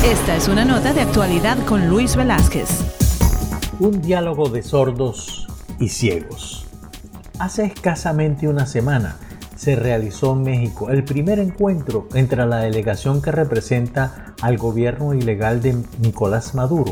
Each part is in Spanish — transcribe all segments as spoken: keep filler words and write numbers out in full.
Esta es una nota de actualidad con Luis Velázquez. Un diálogo de sordos y ciegos. Hace escasamente una semana se realizó en México el primer encuentro entre la delegación que representa al gobierno ilegal de Nicolás Maduro,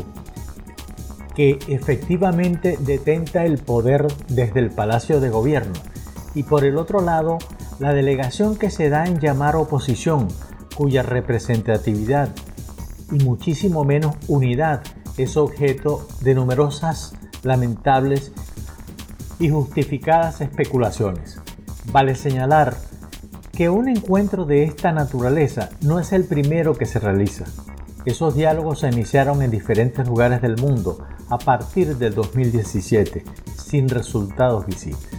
que efectivamente detenta el poder desde el Palacio de Gobierno, y por el otro lado, la delegación que se da en llamar oposición, cuya representatividad y muchísimo menos unidad es objeto de numerosas lamentables y justificadas especulaciones. Vale señalar que un encuentro de esta naturaleza no es el primero que se realiza. Esos diálogos se iniciaron en diferentes lugares del mundo a partir del dos mil diecisiete, sin resultados visibles.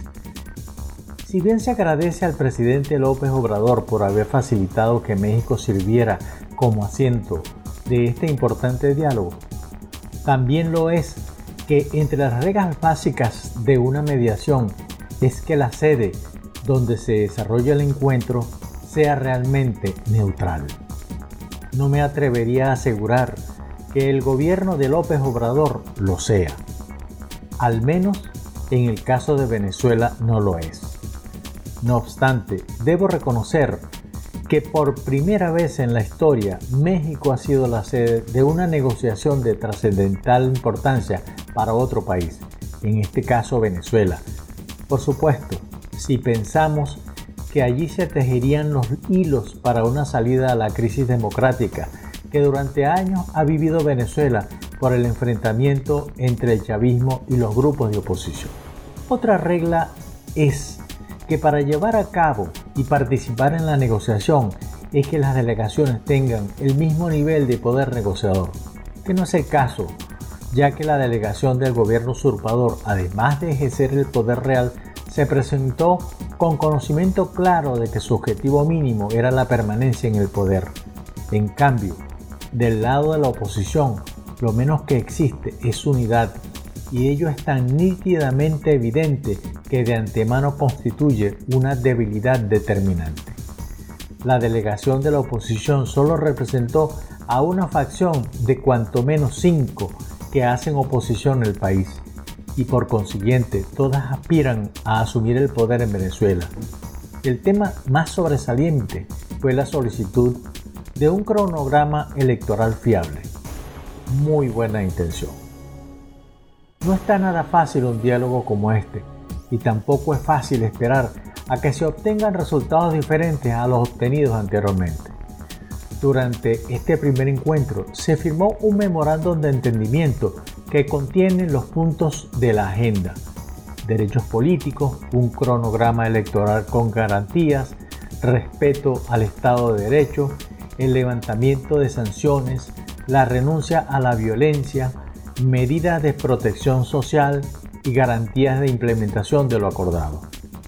Si bien se agradece al presidente López Obrador por haber facilitado que México sirviera como asiento de este importante diálogo, también lo es que entre las reglas básicas de una mediación es que la sede donde se desarrolla el encuentro sea realmente neutral. No me atrevería a asegurar que el gobierno de López Obrador lo sea. Al menos en el caso de Venezuela no lo es. No obstante, debo reconocer que por primera vez en la historia México ha sido la sede de una negociación de trascendental importancia para otro país, en este caso Venezuela. Por supuesto, si pensamos que allí se tejerían los hilos para una salida a la crisis democrática que durante años ha vivido Venezuela por el enfrentamiento entre el chavismo y los grupos de oposición. Otra regla es que para llevar a cabo y participar en la negociación es que las delegaciones tengan el mismo nivel de poder negociador, que no es el caso, ya que la delegación del gobierno usurpador, además de ejercer el poder real, se presentó con conocimiento claro de que su objetivo mínimo era la permanencia en el poder. En cambio, del lado de la oposición, lo menos que existe es unidad, y ello es tan nítidamente evidente que de antemano constituye una debilidad determinante. La delegación de la oposición solo representó a una facción de cuanto menos cinco que hacen oposición al país, y por consiguiente todas aspiran a asumir el poder en Venezuela. El tema más sobresaliente fue la solicitud de un cronograma electoral fiable. Muy buena intención. No está nada fácil un diálogo como este, y tampoco es fácil esperar a que se obtengan resultados diferentes a los obtenidos anteriormente. Durante este primer encuentro se firmó un memorándum de entendimiento que contiene los puntos de la agenda: derechos políticos, un cronograma electoral con garantías, respeto al Estado de Derecho, el levantamiento de sanciones, la renuncia a la violencia, medidas de protección social y garantías de implementación de lo acordado.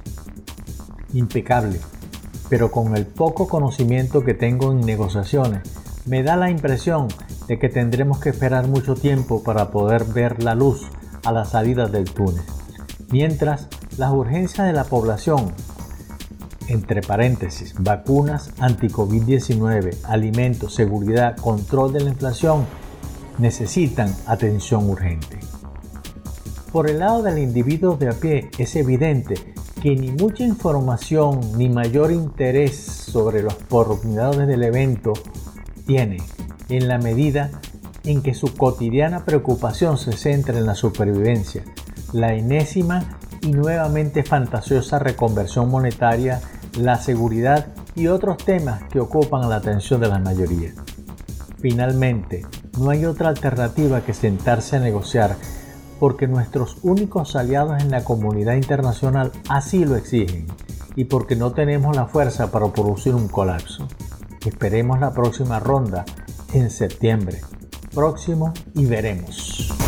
Impecable, pero con el poco conocimiento que tengo en negociaciones, me da la impresión de que tendremos que esperar mucho tiempo para poder ver la luz a la salida del túnel. Mientras, las urgencias de la población, entre paréntesis, vacunas anti-COVID diecinueve, alimentos, seguridad, control de la inflación, necesitan atención urgente. Por el lado del individuo de a pie, es evidente que ni mucha información ni mayor interés sobre los pormenores del evento tiene, en la medida en que su cotidiana preocupación se centra en la supervivencia, la enésima y nuevamente fantasiosa reconversión monetaria, la seguridad y otros temas que ocupan la atención de la mayoría. Finalmente, no hay otra alternativa que sentarse a negociar, porque nuestros únicos aliados en la comunidad internacional así lo exigen y porque no tenemos la fuerza para producir un colapso. Esperemos la próxima ronda en septiembre. Próximo y veremos.